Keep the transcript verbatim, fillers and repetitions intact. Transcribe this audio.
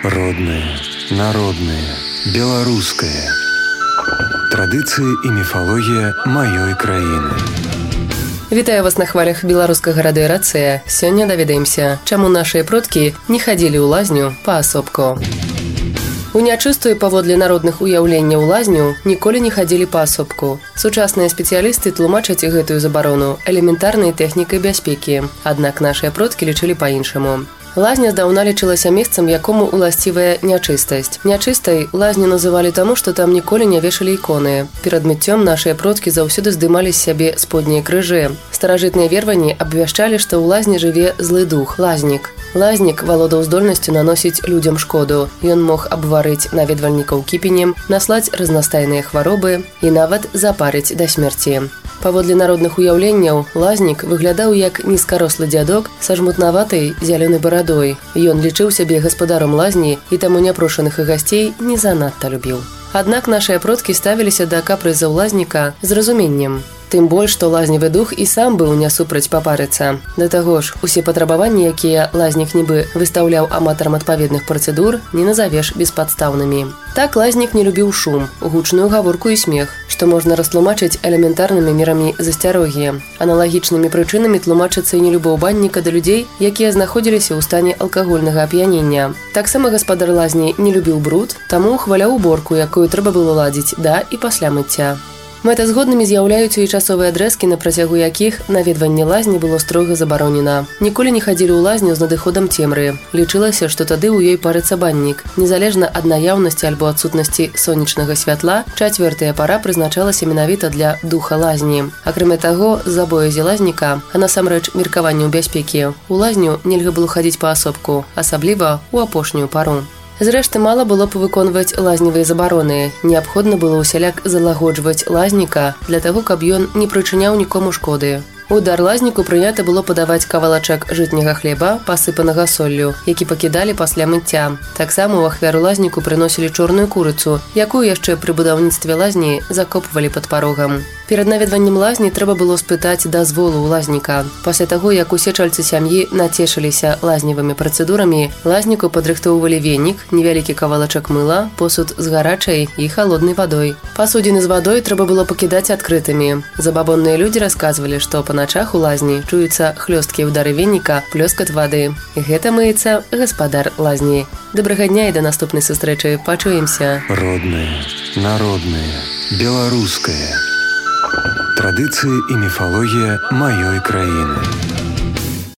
Родное, народное, беларускае. Традыцыі і міфалогія маёй краіны. Вітаю вас на хвалях беларускага радыёрацыя. Сёння даведаемся, чаму нашыя продкі не хадзілі ў лазню паасобку. У нячыстую паводле народных уяўленняў лазню ніколі не хадзілі паасобку. Сучасныя спецыялісты тлумачаць гэтую забарону элементарнай тэхнікай бяспекі, аднак нашыя продкі лічылі па-іншаму. Лазня здаўна лічылася месцам, якому уласцівая нячыстасць. Нячыстай лазню называлі таму, што там ніколі не вешалі іконы. Перад мыццём нашыя продкі заўсёды здымалі з сябе споднія крыжы. Старажытныя верванні абвяшчалі, што ў лазні жыве злы дух, лазнік. Лазнік валодаў здольнасцю наносіць людзям шкоду. Ён мог абварыць наведвальнікаў кіпенем, наслаць разнастайныя хваробы і нават запарыць да смерці. Паводле народных уяўленняў, лазнік выглядаў як нізкарослы дзядок са жмутнаватай зялёнай барадой. Ён лічыў сябе гаспадаром лазні і таму няпрошаных і гасцей не занадта любіў. Аднак нашыя продкі ставіліся да капрызаў лазніка з разуменнем. Тым больш, што лазневы дух і сам быў не супраць папарыцца. Да таго ж, усе патрабаванні, якія лазнік нібы выстаўляў аматарам адпаведных працэдур, не назавеш беспадстаўнымі. Так лазнік не любіў шум, гучную гаворку і смех, што можна растлумачыць элементарнымі мерамі засцярогі. Аналагічнымі прычынамі тлумачыцца і нелюбоў банніка да людзей, якія знаходзіліся ў стане алкагольнага ап'янення. Таксама гаспадар лазні не любіў бруд, таму хваляў уборку, якую трэба было ладзіць да і пасля мыцця. Мэтазгоднымі з'яўляюцца і часовыя адрэзкі, на працягу якіх наведванне лазні было строга забаронена. Ніколі не хадзілі ў лазню з надыходам цемры. Лічылася, што тады ў ёй парыцца баннік. Незалежна ад наяўнасці альбо адсутнасці сонечнага святла, чацвёртая пара прызначалася менавіта для духа лазні. Акрамя таго, з-за боязі лазніка, а насамрэч меркаванняў бяспекі, у лазню нельга было хадзіць паасобку, асабліва ў апошнюю пару. Зрэшты, мала было б выконваць лазневыя забароны. Неабходна было ўсяляк залагоджваць лазніка для таго, каб ён не прычыняў нікому шкоды. У дар лазніку прынята было падаваць кавалачак жытняга хлеба, пасыпанага соллю, які пакідалі пасля мыцця. Таксама ў ахвяру лазніку прыносілі чорную курыцу, якую яшчэ пры будаўніцтве лазні закопвалі пад парогам. Перад наведваннем лазні трэба было спытаць дазволу ў лазніка. Пасля таго, як усе чальцы сям'і нацешыліся лазневымі працэдурамі, лазніку падрыхтоўвалі венік, невялікі кавалачак мыла, посуд з гарачай і халоднай вадой. Пасудзіны з вадой трэба было пакідаць адкрытымі. Забабонныя людзі расказвалі, што па начах у лазні чуюцца хлёсткія ўдары веніка, плёскат вады. Гэта мыецца гаспадар лазні. Добрага дня і да наступнай сустрэчы. Пачуемся. Роднае, народнае, беларускае. Традыцыі і міфалогія маёй краіны.